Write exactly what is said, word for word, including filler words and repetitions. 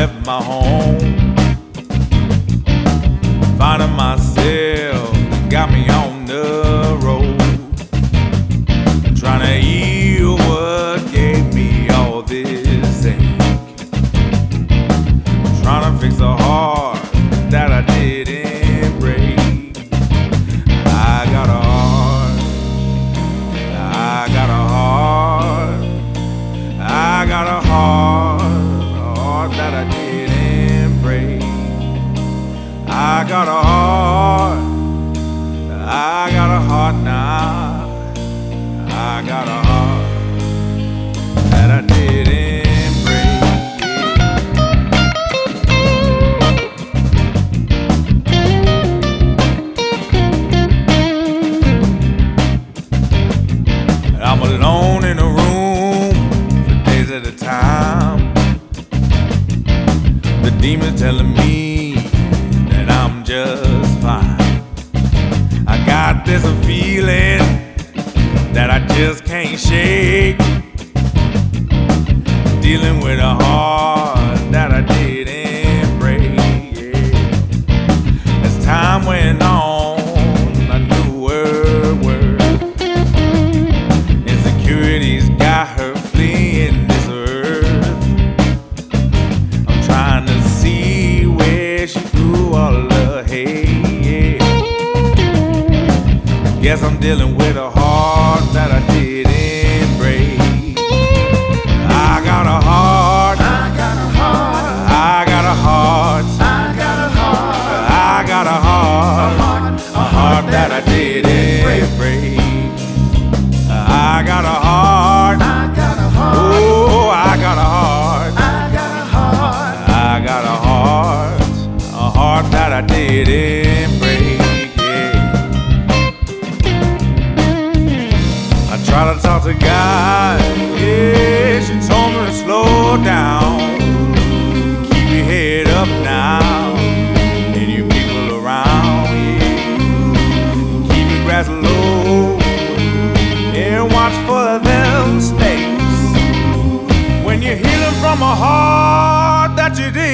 left my home, finding myself got me on the road, trying to heal what gave me all this ache, trying to fix the heart that I didn't break. I got a heart, I got a heart, I got a heart, a heart that I didn't break. I got a heart, I got a heart now, I got a heart that I didn't break. I'm alone in a room for days at a time. The demons telling me that I'm just fine. I got this feeling that I just can't shake, dealing with a heart that I didn't break. Yeah. As time went on, I knew her worth. Insecurities got her fleeing this earth. I'm trying to see where she grew all her hate. Guess I'm dealing with a heart that I didn't break. I got a heart, I got a heart, I got a heart, I got a heart, I got a heart, a heart that I didn't break. I got a heart, I got a heart, oh, I got a heart, I got a heart, I got a heart, a heart that I didn't break. I try to talk to God, yeah, she told me to slow down, keep your head up now, and you people around, yeah, keep your grass low, and watch for them snakes, when you're healing from a heart that you did.